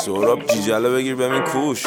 سهراب جیجله بگیر ببین کوش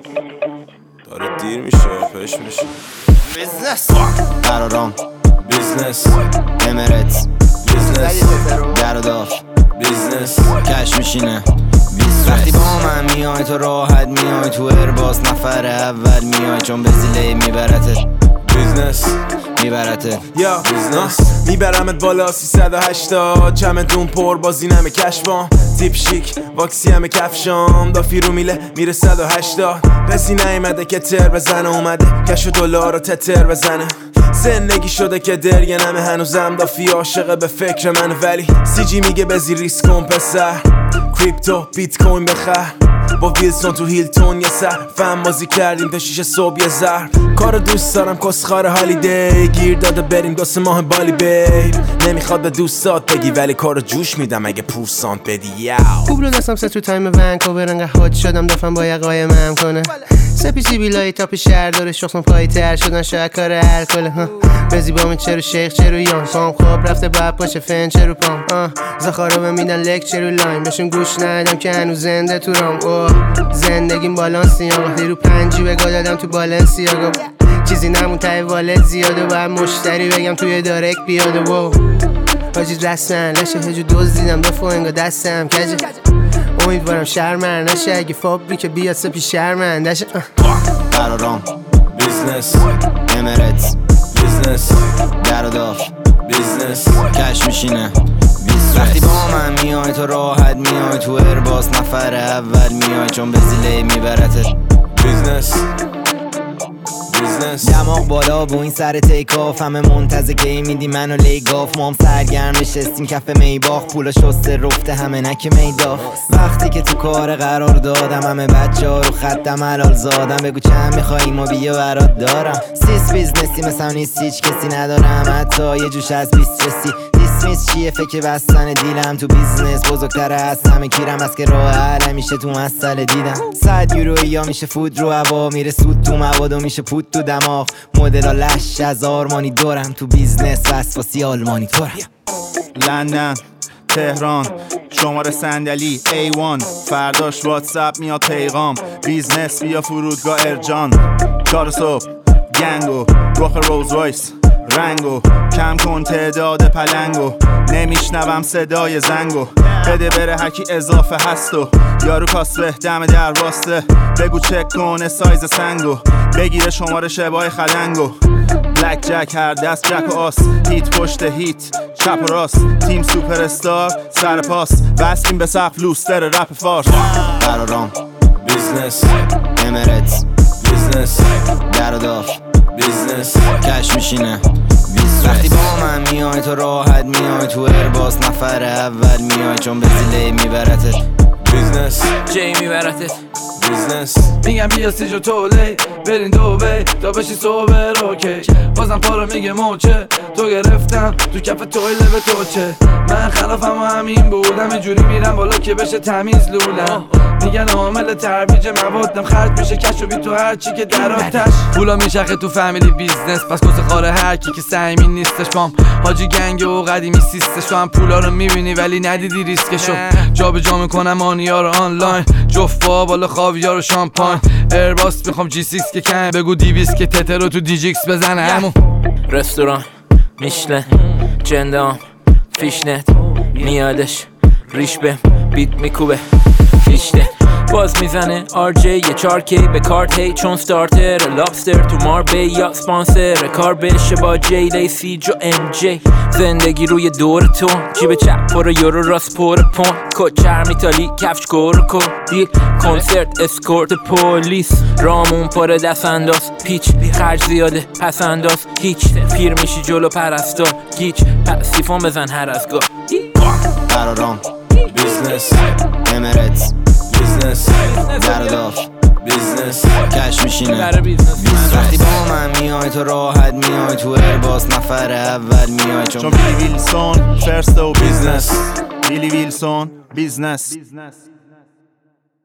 داره دیر میشه پش میشه بیزنس قرارم بیزنس امارات بیزنس گرداف بیزنس کش میشینه وقتی با من میای تو راحت میای تو ارباس نفر اول میای چون به زیله میبرتت بیزنس میبرتت یا میبرمت بالا 380 چمدون پر بازی نمه کشبام تیپ شیک واکسی همه کفشام دافی رو میله میره 180 کسی نیمده که تر بزنه اومده کش و دلار رو تتر بزنه زندگی شده که درگه نمه هنوزم دافی عاشقه به فکر من ولی سی جی میگه بزی ریسک کن پسر کریپتو بیت کوین بخر با ویلسون تو هیلتون یه سر فهم بازی کردیم تا 6 صبح یه زهر کار دوست دارم کسخار هالیدی گیر داده بریم 2 ماه بالی بیب نمیخواد به دوستات بگی ولی کارو جوش میدم اگه پورسانت بدی یاو خوب رو دستم تو تایم ونکوور انقدر هات شدم دفعم با یه قایم هم کنه سپیسی بیلای تاپ شهر داره شخصم پایی تر شدن شاید کار الکله بزی با من چرو شیخ چرو یان پام خواب رفته باید پاشه فن چرو پام زخارا به میدن لک چرو لاین بهشون گوش ندم که هنوز زنده تو رام زندگیم بالانسی آقا رو 5 بگاه دادم تو بالانسی آقا چیزی نمون تای والت زیاده باید مشتری بگم توی دارک بیاده و حاجی رسمن لشه هجو دوز دیدم دفعه انگا دستم کجه امیدوارم شرمن نشه اگه فابریک بیاد سپی شرمن نشه قرارم بیزنس امارات بیزنس گرداف بیزنس کش میشینه وقتی با من میای تو راحت میای تو ارباس نفر اول میای چون به زیله میبرتت بیزنس بیزنس دماغ بالا بو این سر تیکاف همه منتظر گیم میدی منو لیگاف ما هم سرگرم نشستیم کف میباخ پولا شسته رفته همه نک میداف وقتی که تو کار قرار دادم همه بچه ها رو خطم حلال زادم بگو چند میخوایی ما بیا برات دارم سیس بیزنسی مثلا نیست هیچ کسی ندارم حتی یه جوش از 20 رسی دیسمیس چیه فکر بستن دیلم تو بیزنس بزرگتر از همه کیرم از که راه حل میشه تو مسئله دیدم 100 یورویی یا میشه فود رو هوا میره سود تو مواد و میشه پود تو دماغ مدل لش از آرمانی دارم تو بیزنس وسواسی آلمانی تورم لندن تهران شماره صندلی A1 فرداش واتساپ میاد پیغام بیزنس بیا فرودگاه ارجان 4 صبح گنگو رخ روز رایس رنگو کم کن تعداد پلنگو نمیشنوم صدای زنگو بده بره هرکی اضافه هستو یارو کاسبه دم در واسطه بگو چک کنه سایز سنگو بگیره شماره شبای خدنگو بلک جک هر دست جک و آس هیت پشت هیت چپ و راست تیم سوپر استار سر پاس وصلیم به سقف لوستر رپ فارس قرارم بیزنس امارات بیزنس گرداف بیزنس کش میشینه وقتی با من میای تو راحت میای تو ارباس نفر اول میای چون به زیله میبرتت بیزنس جی میبرتت بیزنس میگم بیا سیجو تولی برین دوبی تا بشی صبح روکی بازم پارو میگه موچه تو گرفتم تو کف تویله به توچه من خلافم و همین بودم اینجوری میرم بالا که بشه تمیز لولم میگن عامل ترویج موادم خرج میشه کشو بی تو هرچی که در آتش پولا میچرخه تو فامیلی بیزنس پس کس خاره هرکی که سعیمی نیستش پام حاجی گنگ و قدیمی سیستش تو هم پولا رو میبینی ولی ندیدی ریسکشو جا به جا میکنم آنیا رو آنلاین جفا بالا خاویار و شامپاین ایرباس میخوام جی 6 که کن بگو دیویس که تتر رو تو دیجیکس بزنه همون رستوران میشلن جندام فیشنت میادش ریش به بیت میکوبه فیشته باز میزنه RJ یه 4K به کارت هی چون ستارتر لابستر تو ماربی یا سپانسر کار بشه با جی دی سیج و MJ زندگی روی دور تون جیب چپ پر یورو راست پر پون کچر میتالی کفش گورکو دیل کنسرت اسکورت پولیس رامون پر دست انداز پیچ خرج زیاده پس انداز هیچ پیر میشی جلو پرستار گیچ پسیفون بزن هر از گاه قرارم بیزنس امارات بیزنس گرداف بیزنس کش میشینه وقتی با من میای تو راحت میای تو ارباس نفر اول میای چون بیلی ویلسون فرست و بیزنس بیلی ویلسون بیزنس